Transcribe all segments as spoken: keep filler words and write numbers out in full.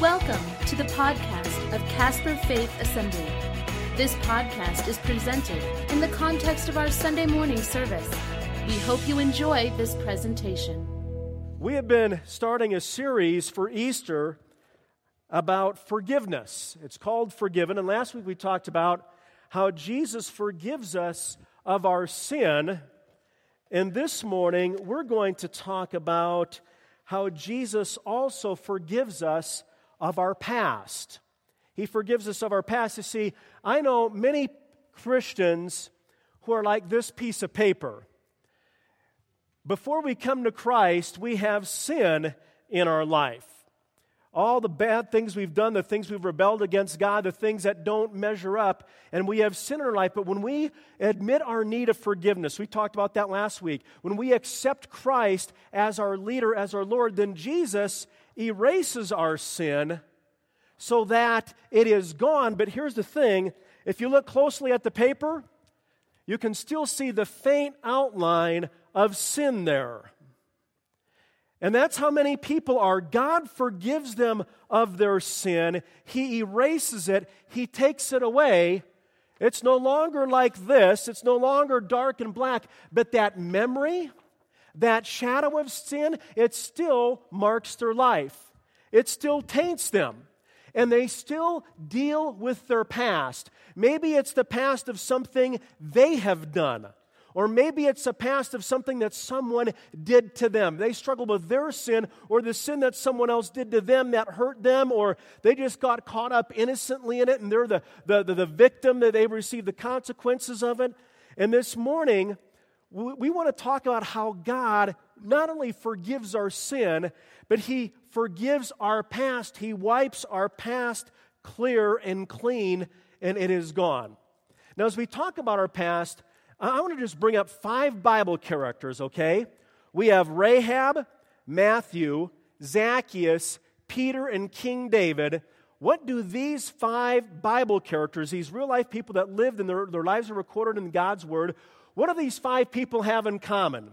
Welcome to the podcast of Casper Faith Assembly. This podcast is presented in the context of our Sunday morning service. We hope you enjoy this presentation. We have been starting a series for Easter about forgiveness. It's called Forgiven, and last week we talked about how Jesus forgives us of our sin. And this morning we're going to talk about how Jesus also forgives us of our past. He forgives us of our past. You see, I know many Christians who are like this piece of paper. Before we come to Christ, we have sin in our life. All the bad things we've done, the things we've rebelled against God, the things that don't measure up, and we have sin in our life. But when we admit our need of forgiveness, we talked about that last week, when we accept Christ as our leader, as our Lord, then Jesus erases our sin so that it is gone. But here's the thing, if you look closely at the paper, you can still see the faint outline of sin there. And that's how many people are. God forgives them of their sin. He erases it. He takes it away. It's no longer like this. It's no longer dark and black. But that memory, that shadow of sin, it still marks their life. It still taints them. And they still deal with their past. Maybe it's the past of something they have done. Or maybe it's a past of something that someone did to them. They struggle with their sin or the sin that someone else did to them that hurt them, or they just got caught up innocently in it and they're the, the, the, the victim, that they receive the consequences of it. And this morning, we, we want to talk about how God not only forgives our sin, but He forgives our past. He wipes our past clear and clean, and it is gone. Now, as we talk about our past, I want to just bring up five Bible characters, okay? We have Rahab, Matthew, Zacchaeus, Peter, and King David. What do these five Bible characters, these real-life people that lived and their, their lives are recorded in God's Word, what do these five people have in common?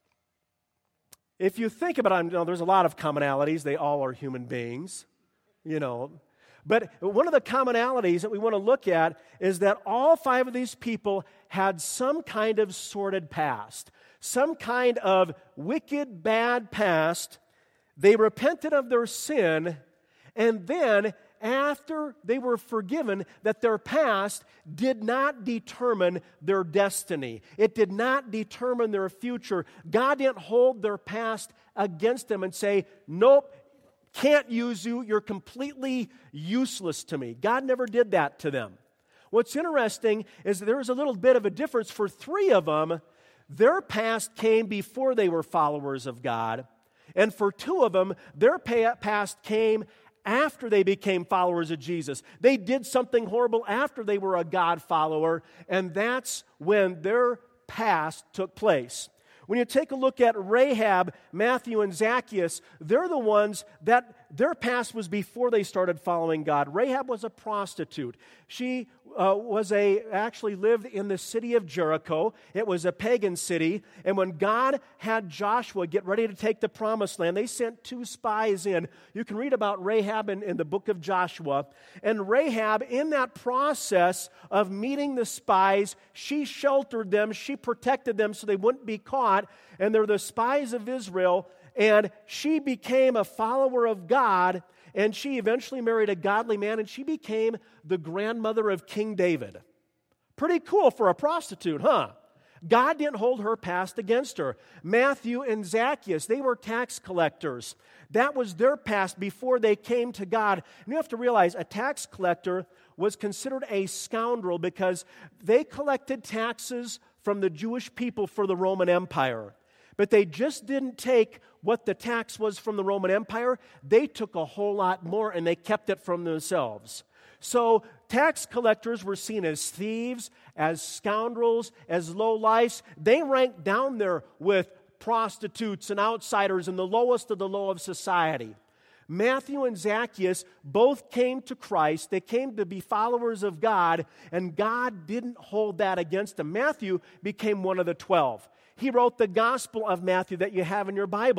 If you think about it, you know, there's a lot of commonalities. They all are human beings, you know. But one of the commonalities that we want to look at is that all five of these people had some kind of sordid past, some kind of wicked, bad past. They repented of their sin, and then after they were forgiven, that their past did not determine their destiny. It did not determine their future. God didn't hold their past against them and say, nope, can't use you, you're completely useless to me. God never did that to them. What's interesting is that there was a little bit of a difference. For three of them, their past came before they were followers of God. And for two of them, their past came after they became followers of Jesus. They did something horrible after they were a God follower, and that's when their past took place. When you take a look at Rahab, Matthew, and Zacchaeus, they're the ones that their past was before they started following God. Rahab was a prostitute. She uh, was a actually lived in the city of Jericho. It was a pagan city. And when God had Joshua get ready to take the promised land, they sent two spies in. You can read about Rahab in, in the book of Joshua. And Rahab, in that process of meeting the spies, she sheltered them, she protected them so they wouldn't be caught. And they're the spies of Israel. And she became a follower of God, and she eventually married a godly man, and she became the grandmother of King David. Pretty cool for a prostitute, huh? God didn't hold her past against her. Matthew and Zacchaeus, they were tax collectors. That was their past before they came to God. And you have to realize a tax collector was considered a scoundrel because they collected taxes from the Jewish people for the Roman Empire. But they just didn't take what the tax was from the Roman Empire. They took a whole lot more and they kept it from themselves. So tax collectors were seen as thieves, as scoundrels, as lowlifes. They ranked down there with prostitutes and outsiders and the lowest of the low of society. Matthew and Zacchaeus both came to Christ. They came to be followers of God, and God didn't hold that against them. Matthew became one of the twelve. He wrote the Gospel of Matthew that you have in your Bible.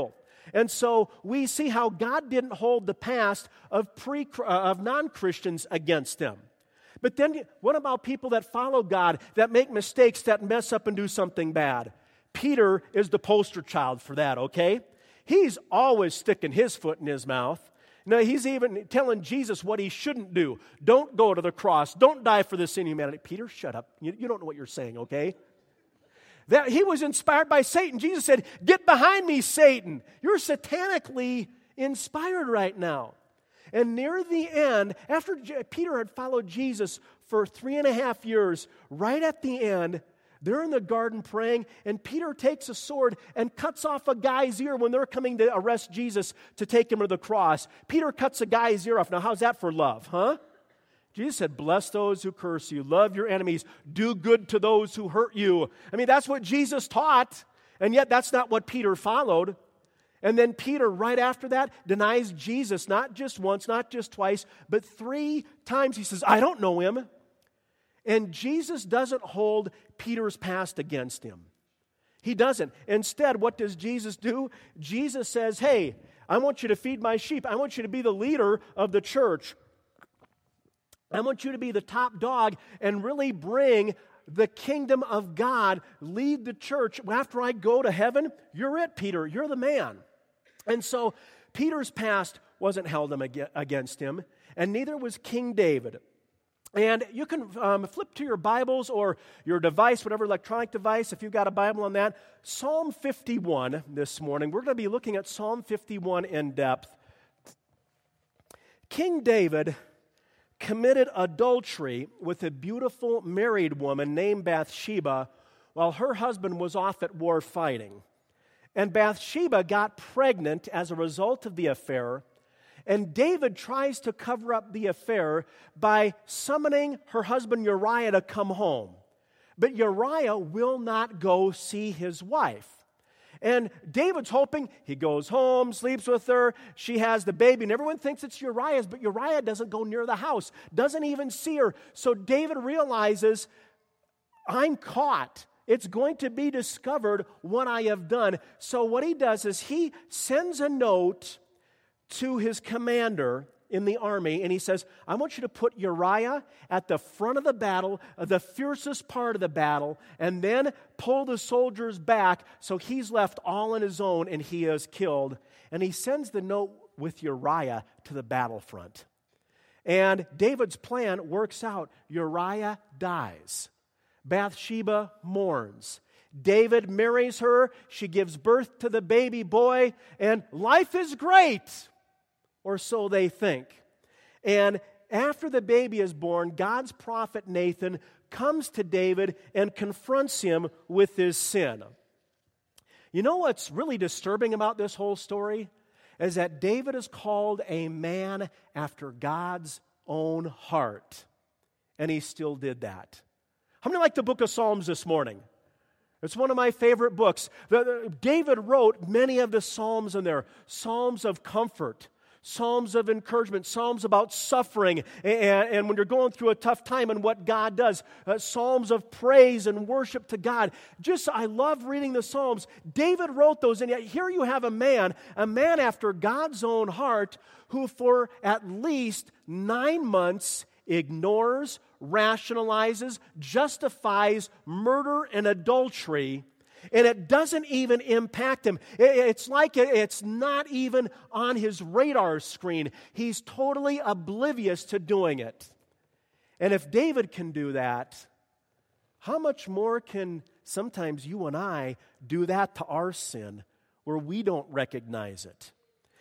And so we see how God didn't hold the past of pre uh, of non-Christians against them. But then what about people that follow God, that make mistakes, that mess up and do something bad? Peter is the poster child for that, okay? He's always sticking his foot in his mouth. Now, he's even telling Jesus what he shouldn't do. Don't go to the cross. Don't die for the sin of humanity. Peter, shut up. You, you don't know what you're saying, okay? That he was inspired by Satan. Jesus said, get behind me, Satan. You're satanically inspired right now. And near the end, after J- Peter had followed Jesus for three and a half years, right at the end, they're in the garden praying, and Peter takes a sword and cuts off a guy's ear when they're coming to arrest Jesus to take him to the cross. Peter cuts a guy's ear off. Now, how's that for love, huh? Jesus said, bless those who curse you, love your enemies, do good to those who hurt you. I mean, that's what Jesus taught, and yet that's not what Peter followed. And then Peter, right after that, denies Jesus, not just once, not just twice, but three times. He says, I don't know him. And Jesus doesn't hold Peter's past against him. He doesn't. Instead, what does Jesus do? Jesus says, hey, I want you to feed my sheep. I want you to be the leader of the church. I want you to be the top dog and really bring the kingdom of God, lead the church. After I go to heaven, you're it, Peter. You're the man. And so Peter's past wasn't held against him, and neither was King David. And you can um, flip to your Bibles or your device, whatever electronic device, if you've got a Bible on that. Psalm fifty-one this morning. We're going to be looking at Psalm fifty-one in depth. King David committed adultery with a beautiful married woman named Bathsheba while her husband was off at war fighting. And Bathsheba got pregnant as a result of the affair. And David tries to cover up the affair by summoning her husband Uriah to come home. But Uriah will not go see his wife. And David's hoping he goes home, sleeps with her, she has the baby, and everyone thinks it's Uriah's, but Uriah doesn't go near the house, doesn't even see her. So David realizes, I'm caught. It's going to be discovered what I have done. So what he does is he sends a note to his commander in the army, and he says, I want you to put Uriah at the front of the battle, the fiercest part of the battle, and then pull the soldiers back so he's left all on his own and he is killed. And he sends the note with Uriah to the battlefront. And David's plan works out. Uriah dies. Bathsheba mourns. David marries her. She gives birth to the baby boy, and life is great. Or so they think. And after the baby is born, God's prophet Nathan comes to David and confronts him with his sin. You know what's really disturbing about this whole story? Is that David is called a man after God's own heart. And he still did that. How many like the book of Psalms this morning? It's one of my favorite books. David wrote many of the Psalms in there. Psalms of comfort. Psalms of encouragement, Psalms about suffering, and, and when you're going through a tough time and what God does. Uh, Psalms of praise and worship to God. Just, I love reading the Psalms. David wrote those, and yet here you have a man, a man after God's own heart, who for at least nine months ignores, rationalizes, justifies murder and adultery. And it doesn't even impact him. It's like it's not even on his radar screen. He's totally oblivious to doing it. And if David can do that, how much more can sometimes you and I do that to our sin where we don't recognize it?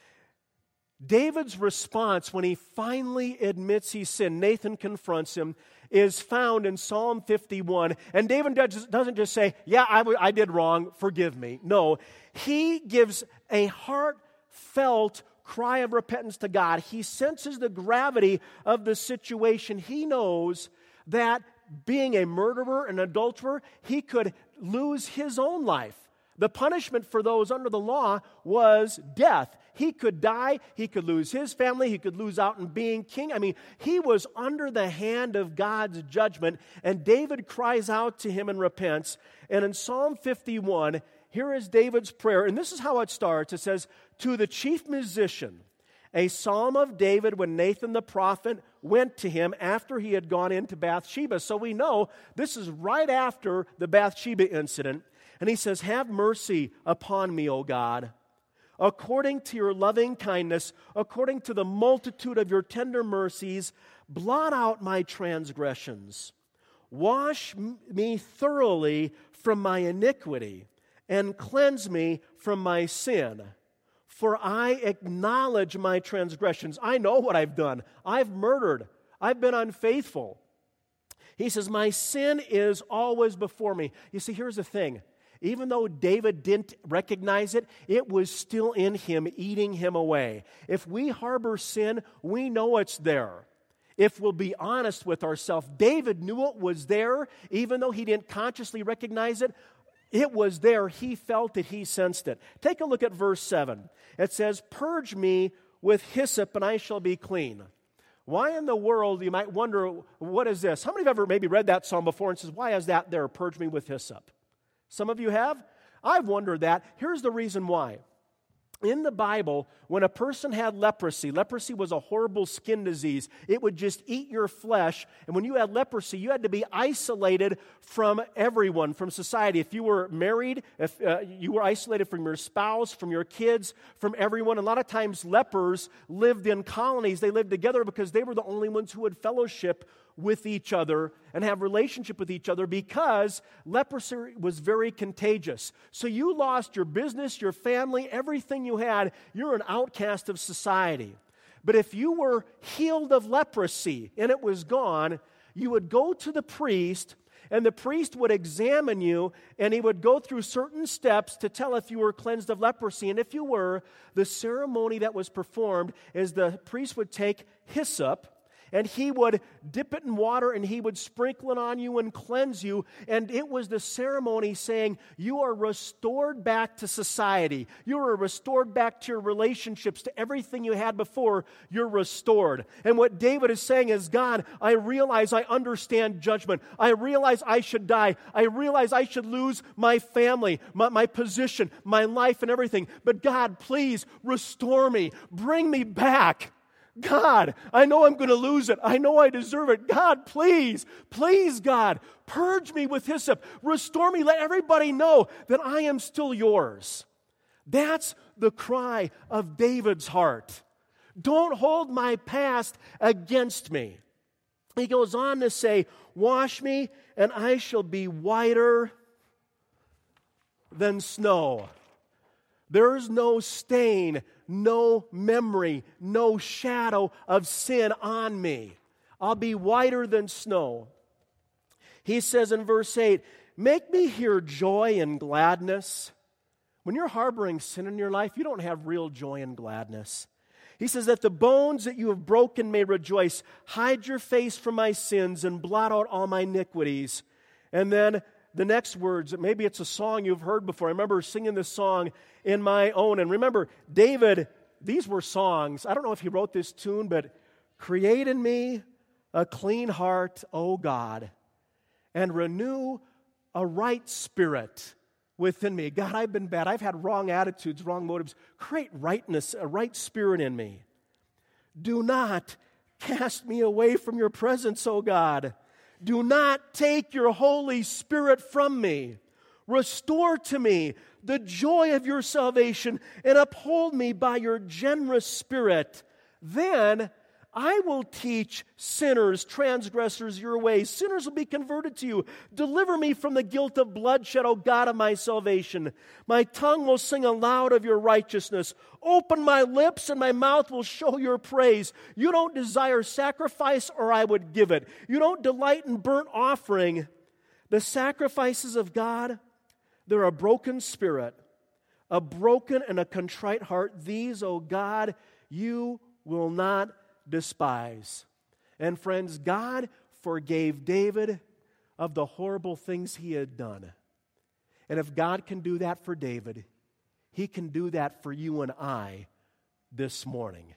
David's response when he finally admits he sinned, Nathan confronts him, is found in Psalm fifty-one. And David doesn't just say, yeah, I, w- I did wrong, forgive me. No, he gives a heartfelt cry of repentance to God. He senses the gravity of the situation. He knows that being a murderer, an adulterer, he could lose his own life. The punishment for those under the law was death. He could die, he could lose his family, he could lose out in being king. I mean, he was under the hand of God's judgment, and David cries out to him and repents. And in Psalm fifty-one, here is David's prayer, and this is how it starts. It says, to the chief musician, a psalm of David when Nathan the prophet went to him after he had gone into Bathsheba. So we know this is right after the Bathsheba incident. And he says, have mercy upon me, O God, according to your loving kindness, according to the multitude of your tender mercies, blot out my transgressions. Wash me thoroughly from my iniquity and cleanse me from my sin. For I acknowledge my transgressions. I know what I've done. I've murdered. I've been unfaithful. He says, my sin is always before me. You see, here's the thing. Even though David didn't recognize it, it was still in him, eating him away. If we harbor sin, we know it's there. If we'll be honest with ourselves, David knew it was there, even though he didn't consciously recognize it. It was there. He felt it. He sensed it. Take a look at verse seven. It says, purge me with hyssop and I shall be clean. Why in the world, you might wonder, what is this? How many have ever maybe read that psalm before and says, why is that there? Purge me with hyssop. Some of you have. I've wondered that. Here's the reason why. In the Bible, when a person had leprosy, leprosy was a horrible skin disease. It would just eat your flesh. And when you had leprosy, you had to be isolated from everyone, from society. If you were married, if uh, you were isolated from your spouse, from your kids, from everyone. A lot of times lepers lived in colonies. They lived together because they were the only ones who would fellowship with each other and have relationship with each other, because leprosy was very contagious. So you lost your business, your family, everything you had. You're an outcast of society. But if you were healed of leprosy and it was gone, you would go to the priest, and the priest would examine you, and he would go through certain steps to tell if you were cleansed of leprosy. And if you were, the ceremony that was performed is the priest would take hyssop, and he would dip it in water, and he would sprinkle it on you and cleanse you. And it was the ceremony saying, you are restored back to society. You are restored back to your relationships, to everything you had before. You're restored. And what David is saying is, God, I realize I understand judgment. I realize I should die. I realize I should lose my family, my, my position, my life, and everything. But God, please restore me. Bring me back. God, I know I'm going to lose it. I know I deserve it. God, please, please, God, purge me with hyssop. Restore me. Let everybody know that I am still yours. That's the cry of David's heart. Don't hold my past against me. He goes on to say, wash me and I shall be whiter than snow. There's no stain, no memory, no shadow of sin on me. I'll be whiter than snow. He says in verse eight, make me hear joy and gladness. When you're harboring sin in your life, you don't have real joy and gladness. He says that the bones that you have broken may rejoice. Hide your face from my sins and blot out all my iniquities. And then the next words, maybe it's a song you've heard before. I remember singing this song in my own. And remember, David, these were songs. I don't know if he wrote this tune, but create in me a clean heart, O God, and renew a right spirit within me. God, I've been bad. I've had wrong attitudes, wrong motives. Create rightness, a right spirit in me. Do not cast me away from your presence, O God. Do not take your Holy Spirit from me. Restore to me the joy of your salvation and uphold me by your generous spirit. Then I will teach sinners, transgressors, your ways. Sinners will be converted to you. Deliver me from the guilt of bloodshed, O God of my salvation. My tongue will sing aloud of your righteousness. Open my lips and my mouth will show your praise. You don't desire sacrifice, or I would give it. You don't delight in burnt offering. The sacrifices of God, they're a broken spirit, a broken and a contrite heart. These, O God, you will not despise. And friends, God forgave David of the horrible things he had done. And if God can do that for David, He can do that for you and I this morning.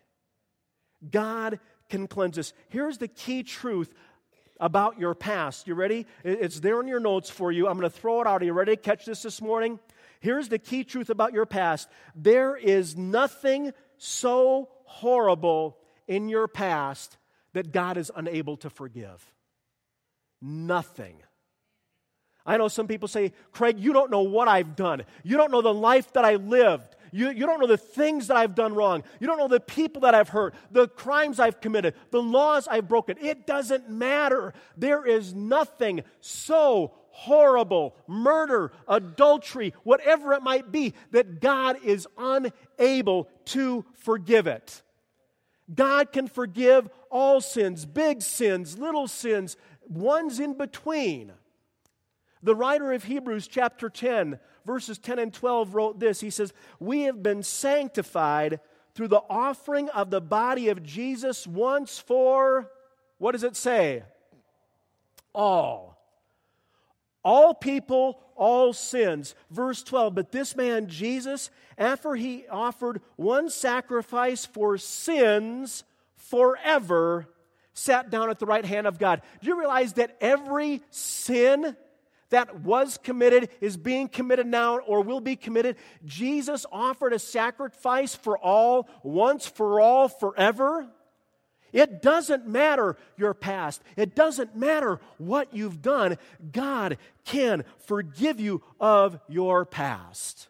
God can cleanse us. Here's the key truth about your past. You ready? It's there in your notes for you. I'm going to throw it out. Are you ready to catch this this morning? Here's the key truth about your past. There is nothing so horrible in your past that God is unable to forgive. Nothing. I know some people say, Craig, you don't know what I've done. You don't know the life that I lived. You, you don't know the things that I've done wrong. You don't know the people that I've hurt, the crimes I've committed, the laws I've broken. It doesn't matter. There is nothing so horrible, murder, adultery, whatever it might be, that God is unable to forgive it. God can forgive all sins, big sins, little sins, ones in between. The writer of Hebrews chapter ten, verses ten and twelve wrote this. He says, "We have been sanctified through the offering of the body of Jesus once for," what does it say? All. All people, all sins. Verse twelve, "But this man Jesus, after he offered one sacrifice for sins forever, sat down at the right hand of God." Do you realize that every sin that was committed is being committed now or will be committed? Jesus offered a sacrifice for all, once for all, forever. It doesn't matter your past. It doesn't matter what you've done. God can forgive you of your past.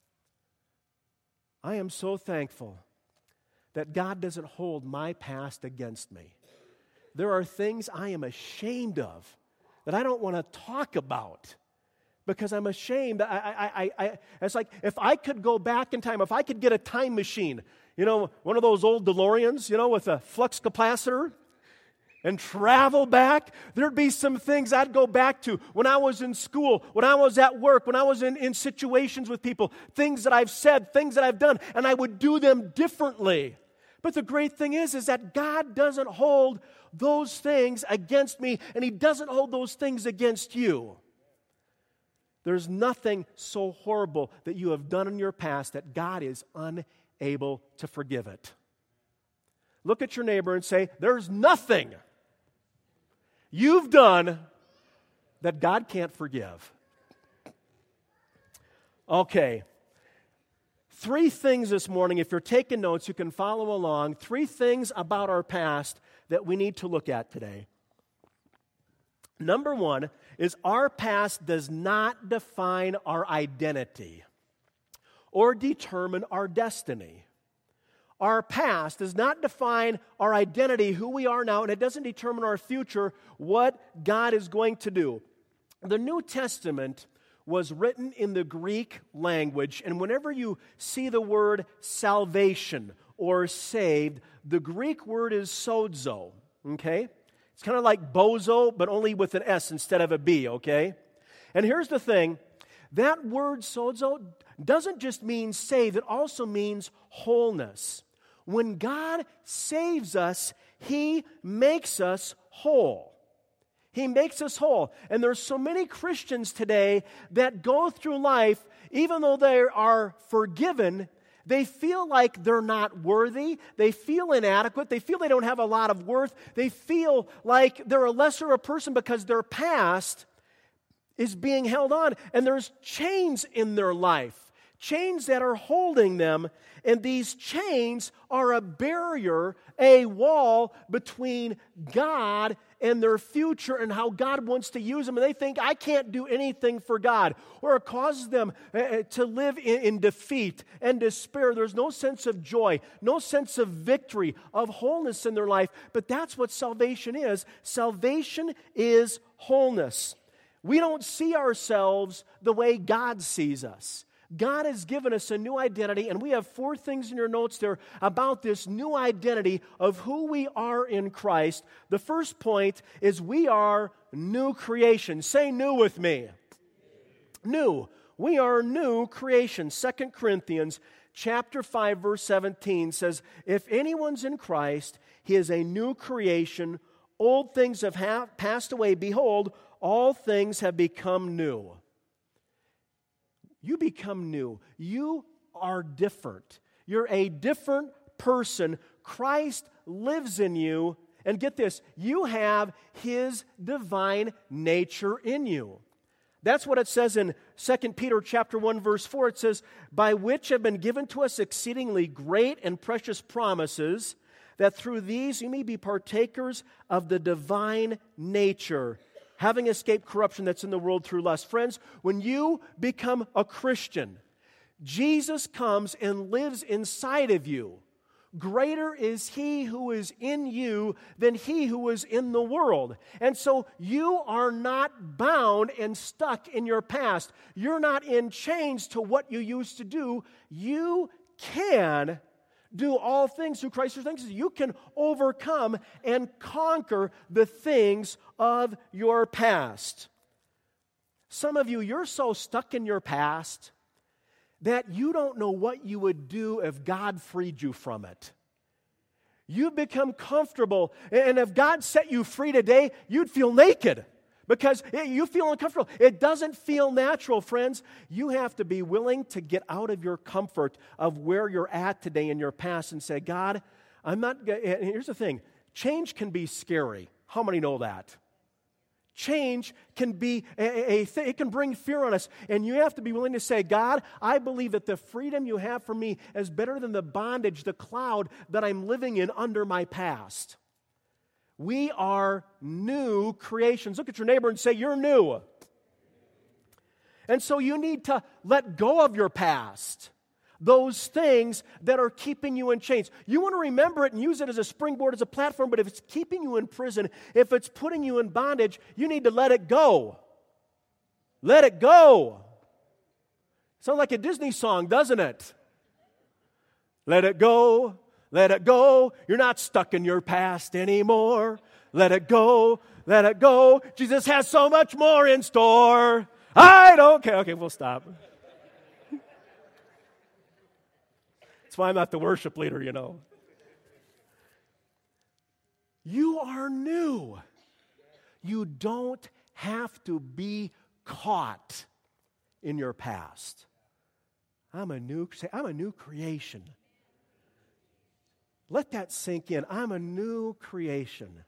I am so thankful that God doesn't hold my past against me. There are things I am ashamed of that I don't want to talk about because I'm ashamed. I, I, I, I, it's like if I could go back in time, if I could get a time machine, you know, one of those old DeLoreans, you know, with a flux capacitor, and travel back, there'd be some things I'd go back to when I was in school, when I was at work, when I was in, in situations with people, things that I've said, things that I've done, and I would do them differently. But the great thing is, is that God doesn't hold those things against me, and He doesn't hold those things against you. There's nothing so horrible that you have done in your past that God is unable to forgive it. Look at your neighbor and say, there's nothing you've done that God can't forgive. Okay. Three things this morning, if you're taking notes, you can follow along. Three things about our past that we need to look at today. Number one is our past does not define our identity or determine our destiny. Our past does not define our identity, who we are now, and it doesn't determine our future, what God is going to do. The New Testament was written in the Greek language, and whenever you see the word salvation or saved, the Greek word is sozo, okay? It's kind of like bozo, but only with an S instead of a B, okay? And here's the thing, that word sozo doesn't just mean saved, it also means wholeness. When God saves us, He makes us whole. He makes us whole. And there's so many Christians today that go through life, even though they are forgiven, they feel like they're not worthy. They feel inadequate. They feel they don't have a lot of worth. They feel like they're a lesser a person because their past is being held on. And there's chains in their life, chains that are holding them. And these chains are a barrier, a wall between God and their future and how God wants to use them. And they think, I can't do anything for God. Or it causes them uh, to live in, in defeat and despair. There's no sense of joy, no sense of victory, of wholeness in their life. But that's what salvation is. Salvation is wholeness. We don't see ourselves the way God sees us. God has given us a new identity, and we have four things in your notes there about this new identity of who we are in Christ. The first point is we are new creation. Say new with me. New. We are new creation. Second Corinthians chapter five, verse seventeen says, if anyone's in Christ, he is a new creation. Old things have ha- passed away. Behold, all things have become new. You become new. You are different. You're a different person. Christ lives in you. And get this, you have His divine nature in you. That's what it says in Second Peter chapter one, verse four. It says, by which have been given to us exceedingly great and precious promises, that through these you may be partakers of the divine nature, having escaped corruption that's in the world through lust. Friends, when you become a Christian, Jesus comes and lives inside of you. Greater is He who is in you than he who is in the world. And so you are not bound and stuck in your past. You're not in chains to what you used to do. You can do all things through Christ who strengthens you. You can overcome and conquer the things of your past. Some of you, you're so stuck in your past that you don't know what you would do if God freed you from it. You become comfortable, and if God set you free today, you'd feel naked because you feel uncomfortable. It doesn't feel natural, friends. You have to be willing to get out of your comfort of where you're at today in your past and say, God, I'm not, and here's the thing, change can be scary. How many know that? Change can be a, a thing, it can bring fear on us. And you have to be willing to say, God, I believe that the freedom you have for me is better than the bondage, the cloud that I'm living in under my past. We are new creations. Look at your neighbor and say, you're new. And so you need to let go of your past. Those things that are keeping you in chains. You want to remember it and use it as a springboard, as a platform, but if it's keeping you in prison, if it's putting you in bondage, you need to let it go. Let it go. Sounds like a Disney song, doesn't it? Let it go, let it go. You're not stuck in your past anymore. Let it go, let it go. Jesus has so much more in store. I don't care. Okay, we'll stop. That's why I'm not the worship leader, you know. You are new. You don't have to be caught in your past. I'm a new, say, I'm a new creation. Let that sink in. I'm a new creation.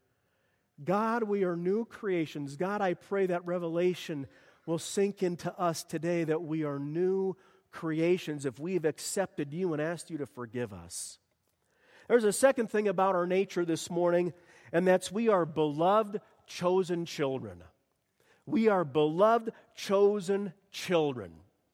God, we are new creations. God, I pray that revelation will sink into us today that we are new creations if we've accepted you and asked you to forgive us. There's a second thing about our nature this morning, and that's we are beloved, chosen children. We are beloved, chosen children.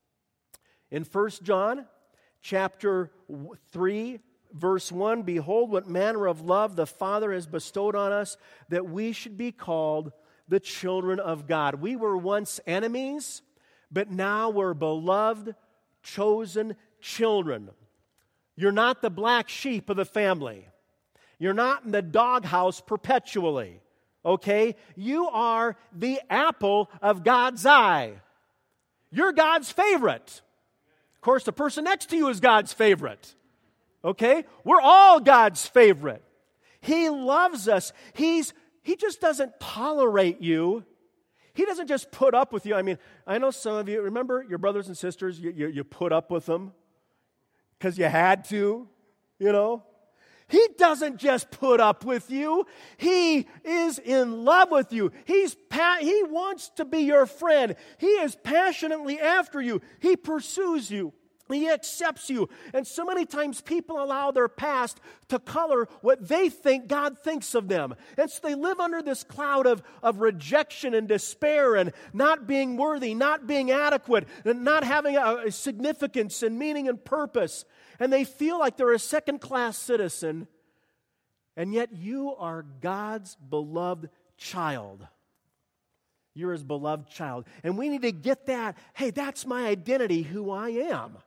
In First John chapter three, verse one, behold what manner of love the Father has bestowed on us, that we should be called the children of God. We were once enemies, but now we're beloved, chosen children. You're not the black sheep of the family. You're not in the doghouse perpetually. Okay? You are the apple of God's eye. You're God's favorite. Of course, the person next to you is God's favorite. Okay? We're all God's favorite. He loves us. He's He just doesn't tolerate you. He doesn't just put up with you. I mean, I know some of you, remember your brothers and sisters, you, you, you put up with them because you had to, you know? He doesn't just put up with you. He is in love with you. He's pa- he wants to be your friend. He is passionately after you. He pursues you. He accepts you. And so many times people allow their past to color what they think God thinks of them. And so they live under this cloud of, of rejection and despair and not being worthy, not being adequate, and not having a, a significance and meaning and purpose. And they feel like they're a second-class citizen. And yet you are God's beloved child. You're His beloved child. And we need to get that, hey, that's my identity, who I am,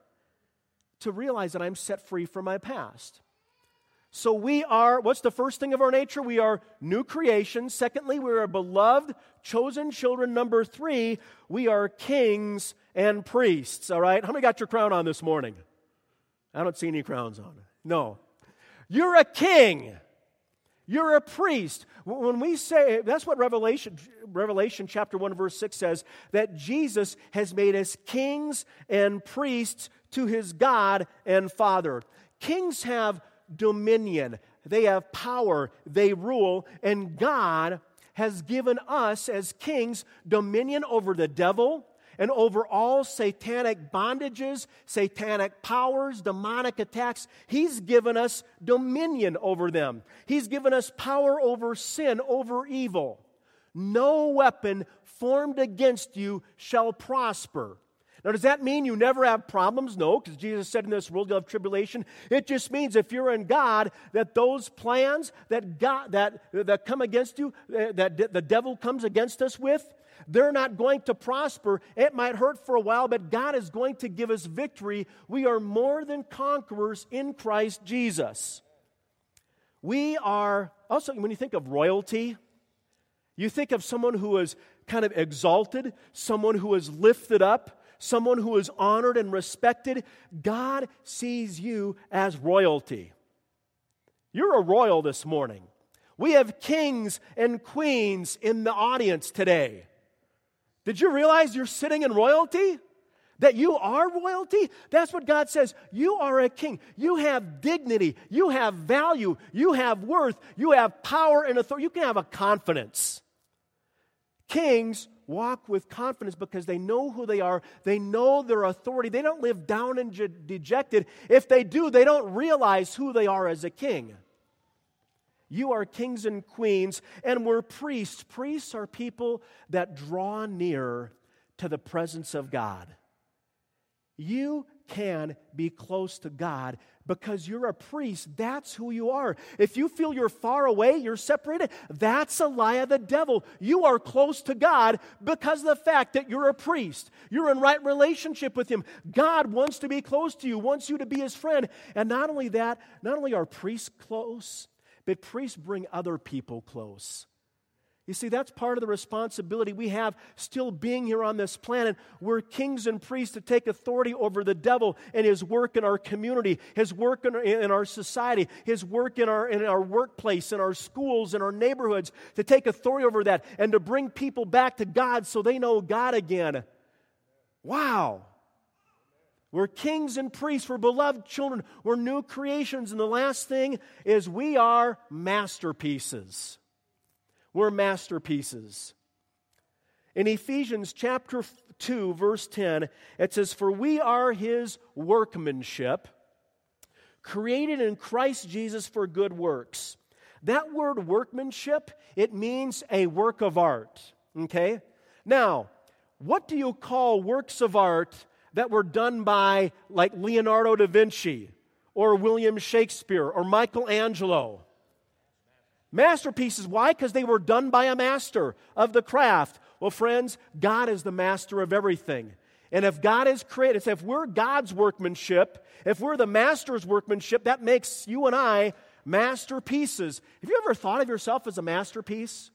to realize that I'm set free from my past. So we are, what's the first thing of our nature? We are new creations. Secondly, we are beloved, chosen children. Number three, we are kings and priests, all right? How many got your crown on this morning? I don't see any crowns on. No. You're a king. You're a priest. When we say, that's what Revelation, Revelation chapter one, verse six says, that Jesus has made us kings and priests to His God and Father. Kings have dominion. They have power. They rule. And God has given us as kings dominion over the devil and over all satanic bondages, satanic powers, demonic attacks. He's given us dominion over them. He's given us power over sin, over evil. No weapon formed against you shall prosper. Now, does that mean you never have problems? No, because Jesus said in this world you'll have tribulation. It just means if you're in God, that those plans that God, that, that come against you, that the devil comes against us with, they're not going to prosper. It might hurt for a while, but God is going to give us victory. We are more than conquerors in Christ Jesus. We are, also, when you think of royalty, you think of someone who is kind of exalted, someone who is lifted up, someone who is honored and respected. God sees you as royalty. You're a royal this morning. We have kings and queens in the audience today. Did you realize you're sitting in royalty? That you are royalty? That's what God says. You are a king. You have dignity. You have value. You have worth. You have power and authority. You can have a confidence. Kings walk with confidence because they know who they are. They know their authority. They don't live down and je- dejected. If they do, they don't realize who they are as a king. You are kings and queens, and we're priests. Priests are people that draw near to the presence of God. You can be close to God because you're a priest. That's who you are. If you feel you're far away, you're separated, that's a lie of the devil. You are close to God because of the fact that you're a priest. You're in right relationship with Him. God wants to be close to you, wants you to be His friend. And not only that, not only are priests close, but priests bring other people close. You see, that's part of the responsibility we have still being here on this planet. We're kings and priests to take authority over the devil and his work in our community, his work in our, in our society, his work in our, in our workplace, in our schools, in our neighborhoods, to take authority over that and to bring people back to God so they know God again. Wow. We're kings and priests. We're beloved children. We're new creations. And the last thing is we are masterpieces. We're masterpieces. In Ephesians chapter two, verse ten, it says, "For we are His workmanship, created in Christ Jesus for good works." That word workmanship, it means a work of art. Okay? Now, what do you call works of art that were done by, like, Leonardo da Vinci or William Shakespeare or Michelangelo? Masterpieces. Why? Because they were done by a master of the craft. Well, friends, God is the master of everything. And if God is created, if we're God's workmanship, if we're the master's workmanship, that makes you and I masterpieces. Have you ever thought of yourself as a masterpiece?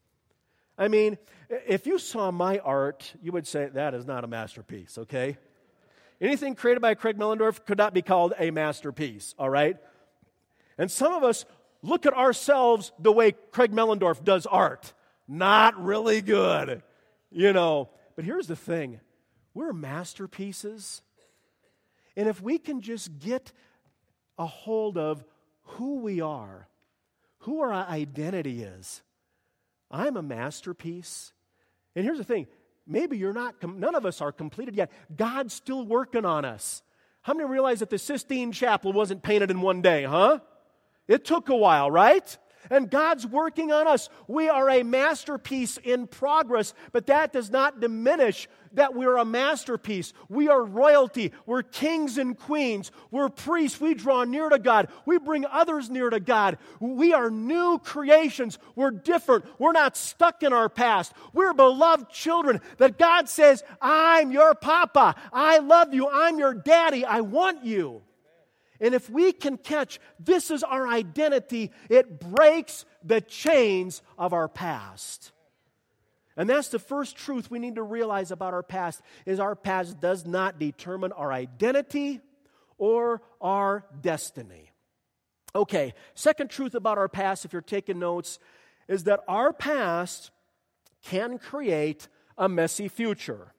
I mean, if you saw my art, you would say, that is not a masterpiece, okay? Anything created by Craig Mellendorf could not be called a masterpiece, all right? And some of us look at ourselves the way Craig Mellendorf does art. Not really good, you know. But here's the thing. We're masterpieces. And if we can just get a hold of who we are, who our identity is, I'm a masterpiece. And here's the thing. Maybe you're not, none of us are completed yet. God's still working on us. How many realize that the Sistine Chapel wasn't painted in one day, huh? It took a while, right? And God's working on us. We are a masterpiece in progress, but that does not diminish that we're a masterpiece. We are royalty. We're kings and queens. We're priests. We draw near to God. We bring others near to God. We are new creations. We're different. We're not stuck in our past. We're beloved children that God says, I'm your papa. I love you. I'm your daddy. I want you. And if we can catch, this is our identity, it breaks the chains of our past. And that's the first truth we need to realize about our past, is our past does not determine our identity or our destiny. Okay, second truth about our past, if you're taking notes, is that our past can create a messy future.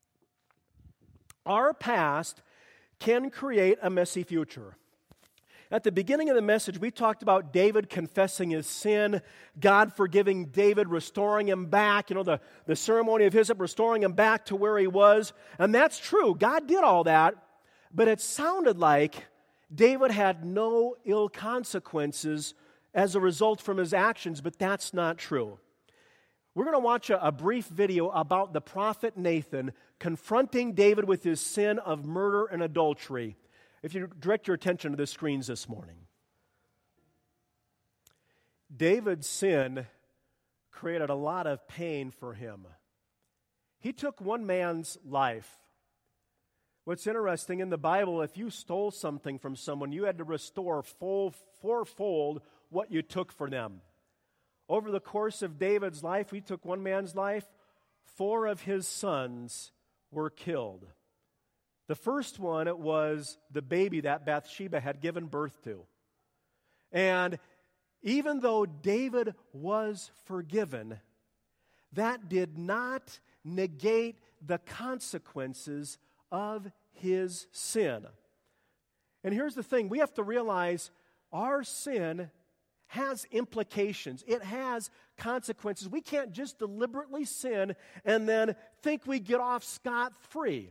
Our past can create a messy future. At the beginning of the message, we talked about David confessing his sin, God forgiving David, restoring him back, you know, the, the ceremony of hyssop, restoring him back to where he was. And that's true. God did all that, but it sounded like David had no ill consequences as a result from his actions, but that's not true. We're going to watch a, a brief video about the prophet Nathan confronting David with his sin of murder and adultery. If you direct your attention to the screens this morning. David's sin created a lot of pain for him. He took one man's life. What's interesting, in the Bible, if you stole something from someone, you had to restore full, fourfold what you took for them. Over the course of David's life, he took one man's life, four of his sons were killed. The first one, it was the baby that Bathsheba had given birth to. And even though David was forgiven, that did not negate the consequences of his sin. And here's the thing, we have to realize our sin has implications. It has consequences. We can't just deliberately sin and then think we get off scot-free.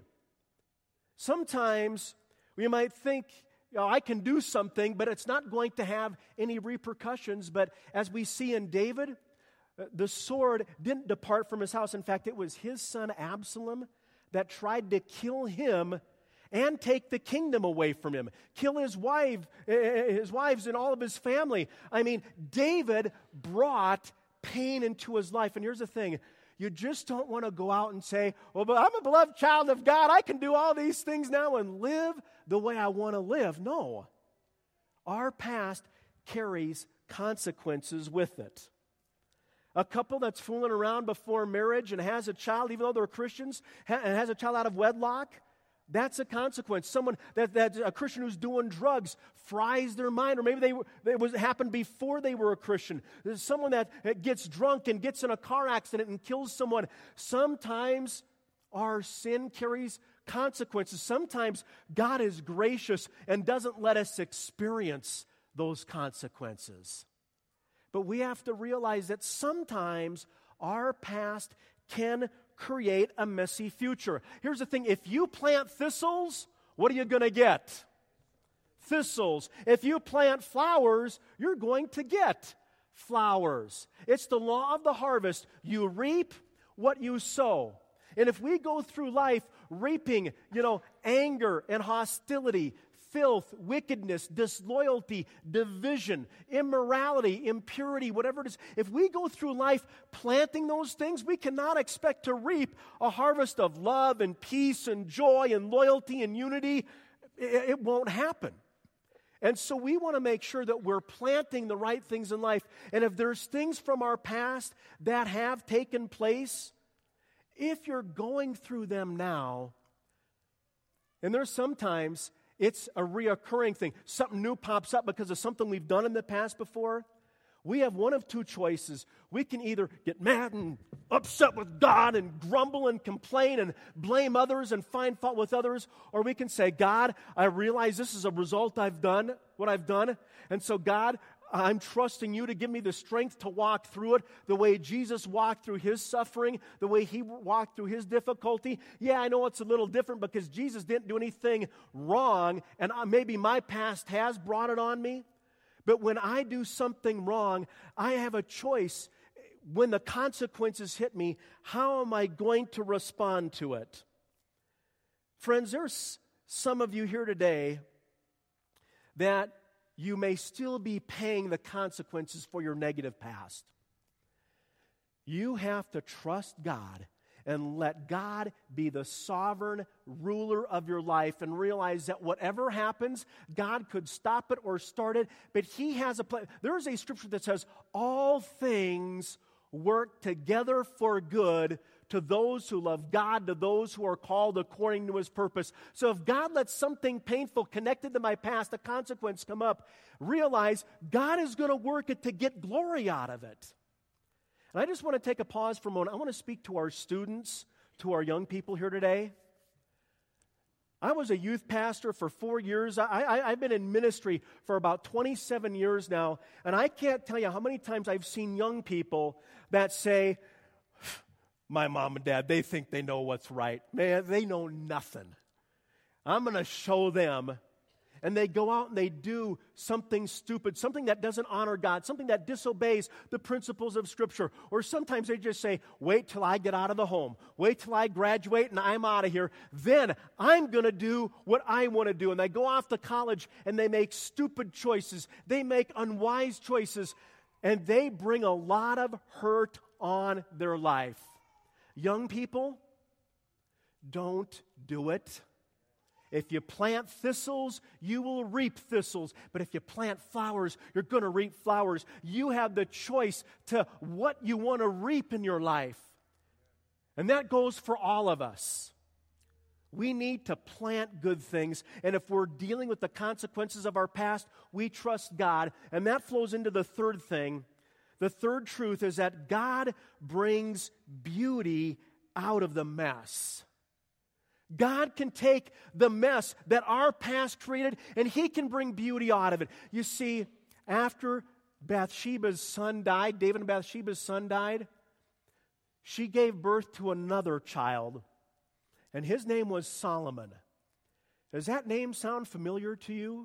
Sometimes we might think, you know, I can do something, but it's not going to have any repercussions. But as we see in David, the sword didn't depart from his house. In fact, it was his son Absalom that tried to kill him and take the kingdom away from him, kill his wife, his wives and all of his family. I mean, David brought pain into his life. And here's the thing, you just don't want to go out and say, well, but I'm a beloved child of God. I can do all these things now and live the way I want to live. No. Our past carries consequences with it. A couple that's fooling around before marriage and has a child, even though they're Christians, and has a child out of wedlock, that's a consequence. Someone, that, that a Christian who's doing drugs fries their mind, or maybe they, it was happened before they were a Christian. There's someone that gets drunk and gets in a car accident and kills someone. Sometimes our sin carries consequences. Sometimes God is gracious and doesn't let us experience those consequences. But we have to realize that sometimes our past can create a messy future. Here's the thing, if you plant thistles, what are you going to get? Thistles. If you plant flowers, you're going to get flowers. It's the law of the harvest. You reap what you sow. And if we go through life reaping, you know, anger and hostility, filth, wickedness, disloyalty, division, immorality, impurity, whatever it is. If we go through life planting those things, we cannot expect to reap a harvest of love and peace and joy and loyalty and unity. It, it won't happen. And so we want to make sure that we're planting the right things in life. And if there's things from our past that have taken place, if you're going through them now, and there's sometimes it's a reoccurring thing. Something new pops up because of something we've done in the past before. We have one of two choices. We can either get mad and upset with God and grumble and complain and blame others and find fault with others, or we can say, God, I realize this is a result I've done, what I've done, and so God, I'm trusting you to give me the strength to walk through it the way Jesus walked through his suffering, the way he walked through his difficulty. Yeah, I know it's a little different because Jesus didn't do anything wrong, and maybe my past has brought it on me. But when I do something wrong, I have a choice. When the consequences hit me, how am I going to respond to it? Friends, there's some of you here today that you may still be paying the consequences for your negative past. You have to trust God and let God be the sovereign ruler of your life and realize that whatever happens, God could stop it or start it, but he has a plan. There is a scripture that says, all things work together for good to those who love God, to those who are called according to his purpose. So if God lets something painful connected to my past, a consequence come up, realize God is going to work it to get glory out of it. And I just want to take a pause for a moment. I want to speak to our students, to our young people here today. I was a youth pastor for four years. I, I, I've been in ministry for about twenty-seven years now, and I can't tell you how many times I've seen young people that say, my mom and dad, they think they know what's right. Man, they know nothing. I'm going to show them. And they go out and they do something stupid, something that doesn't honor God, something that disobeys the principles of Scripture. Or sometimes they just say, wait till I get out of the home. Wait till I graduate and I'm out of here. Then I'm going to do what I want to do. And they go off to college and they make stupid choices. They make unwise choices. And they bring a lot of hurt on their life. Young people, don't do it. If you plant thistles, you will reap thistles. But if you plant flowers, you're going to reap flowers. You have the choice to what you want to reap in your life. And that goes for all of us. We need to plant good things. And if we're dealing with the consequences of our past, we trust God. And that flows into the third thing. The third truth is that God brings beauty out of the mess. God can take the mess that our past created, and He can bring beauty out of it. You see, after Bathsheba's son died, David and Bathsheba's son died, she gave birth to another child, and his name was Solomon. Does that name sound familiar to you?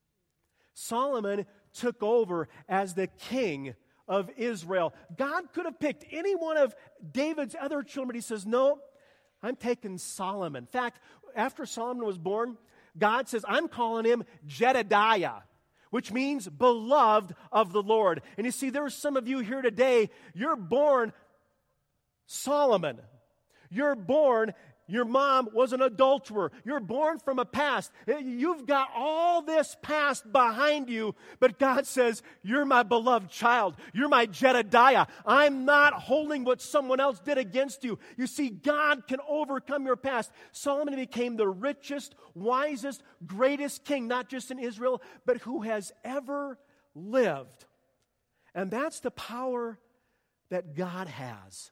Solomon took over as the king of Israel. God could have picked any one of David's other children, but He says, no, I'm taking Solomon. In fact, after Solomon was born, God says, I'm calling him Jedediah, which means beloved of the Lord. And you see, there's some of you here today, you're born Solomon. You're born, your mom was an adulterer. You're born from a past. You've got all this past behind you, but God says, you're my beloved child. You're my Jedediah. I'm not holding what someone else did against you. You see, God can overcome your past. Solomon became the richest, wisest, greatest king, not just in Israel, but who has ever lived. And that's the power that God has.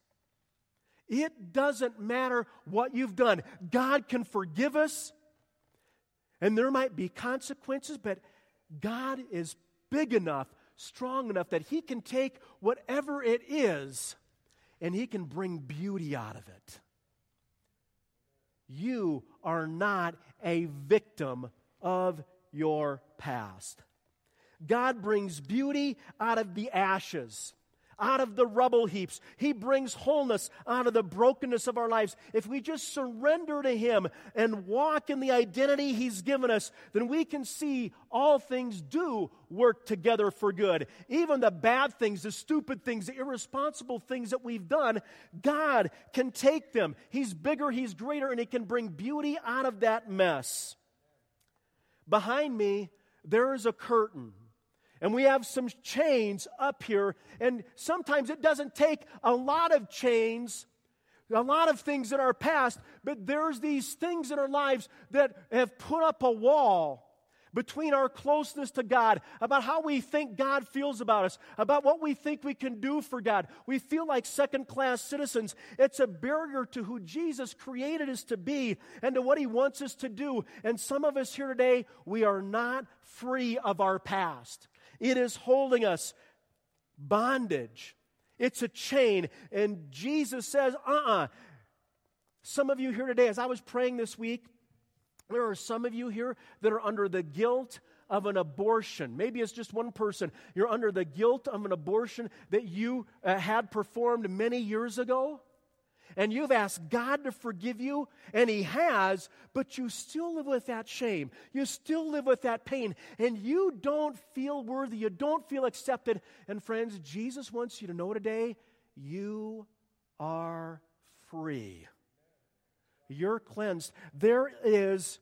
It doesn't matter what you've done. God can forgive us, and there might be consequences, but God is big enough, strong enough that He can take whatever it is, and He can bring beauty out of it. You are not a victim of your past. God brings beauty out of the ashes, out of the rubble heaps. He brings wholeness out of the brokenness of our lives. If we just surrender to Him and walk in the identity He's given us, then we can see all things do work together for good. Even the bad things, the stupid things, the irresponsible things that we've done, God can take them. He's bigger, He's greater, and He can bring beauty out of that mess. Behind me, there is a curtain. And we have some chains up here, and sometimes it doesn't take a lot of chains, a lot of things in our past, but there's these things in our lives that have put up a wall between our closeness to God, about how we think God feels about us, about what we think we can do for God. We feel like second-class citizens. It's a barrier to who Jesus created us to be and to what He wants us to do. And some of us here today, we are not free of our past. It is holding us bondage. It's a chain. And Jesus says, uh-uh. Some of you here today, as I was praying this week, there are some of you here that are under the guilt of an abortion. Maybe it's just one person. You're under the guilt of an abortion that you uh, had performed many years ago. And you've asked God to forgive you, and He has, but you still live with that shame. You still live with that pain, and you don't feel worthy. You don't feel accepted. And friends, Jesus wants you to know today, you are free. You're cleansed. There is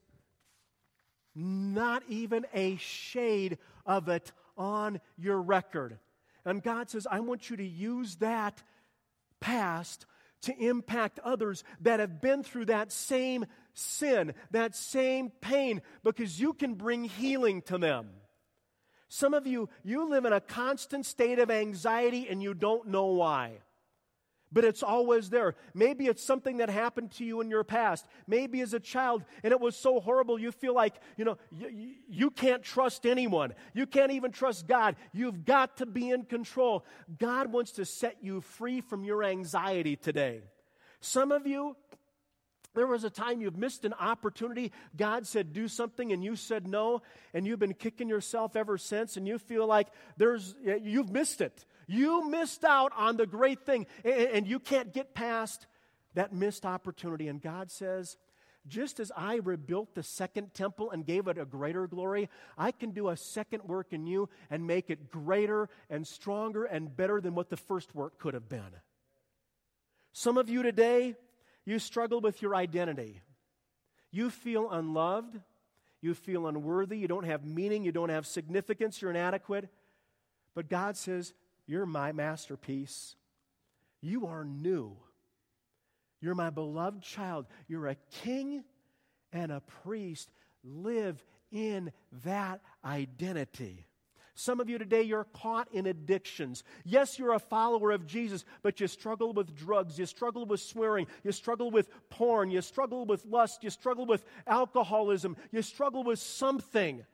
not even a shade of it on your record. And God says, I want you to use that past to impact others that have been through that same sin, that same pain, because you can bring healing to them. Some of you, you live in a constant state of anxiety and you don't know why. but it's always there. Maybe it's something that happened to you in your past. Maybe as a child, and it was so horrible you feel like, you know, you, you can't trust anyone. You can't even trust God. You've got to be in control. God wants to set you free from your anxiety today. Some of you, there was a time you've missed an opportunity. God said do something and you said no, and you've been kicking yourself ever since, and you feel like there's you've missed it. You missed out on the great thing, and you can't get past that missed opportunity. And God says, just as I rebuilt the second temple and gave it a greater glory, I can do a second work in you and make it greater and stronger and better than what the first work could have been. Some of you today, you struggle with your identity. You feel unloved. You feel unworthy. You don't have meaning. You don't have significance. You're inadequate. But God says, you're my masterpiece. You are new. You're my beloved child. You're a king and a priest. Live in that identity. Some of you today, you're caught in addictions. Yes, you're a follower of Jesus, but you struggle with drugs. You struggle with swearing. You struggle with porn. You struggle with lust. You struggle with alcoholism. You struggle with something.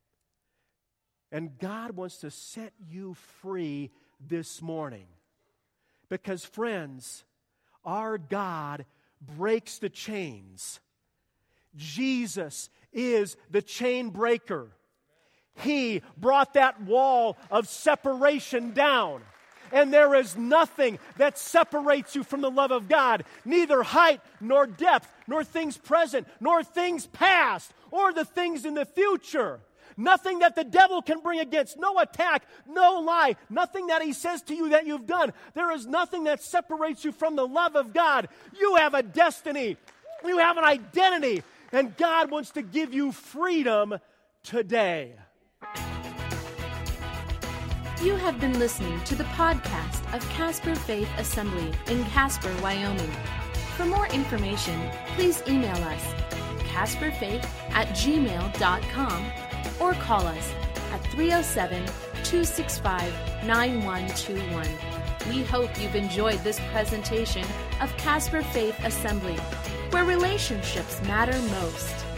And God wants to set you free this morning. Because, friends, our God breaks the chains. Jesus is the chain breaker. He brought that wall of separation down. And there is nothing that separates you from the love of God. Neither height, nor depth, nor things present, nor things past, or the things in the future. Nothing that the devil can bring against. No attack, no lie. Nothing that he says to you that you've done. There is nothing that separates you from the love of God. You have a destiny. You have an identity. And God wants to give you freedom today. You have been listening to the podcast of Casper Faith Assembly in Casper, Wyoming. For more information, please email us casperfaith at gmail dot com or call us at three oh seven, two six five, nine one two one. We hope you've enjoyed this presentation of Casper Faith Assembly, where relationships matter most.